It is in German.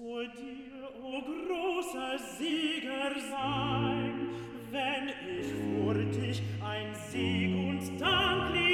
vor dir, o großer Sieger, sein, wenn ich vor dich ein Sieg und Dank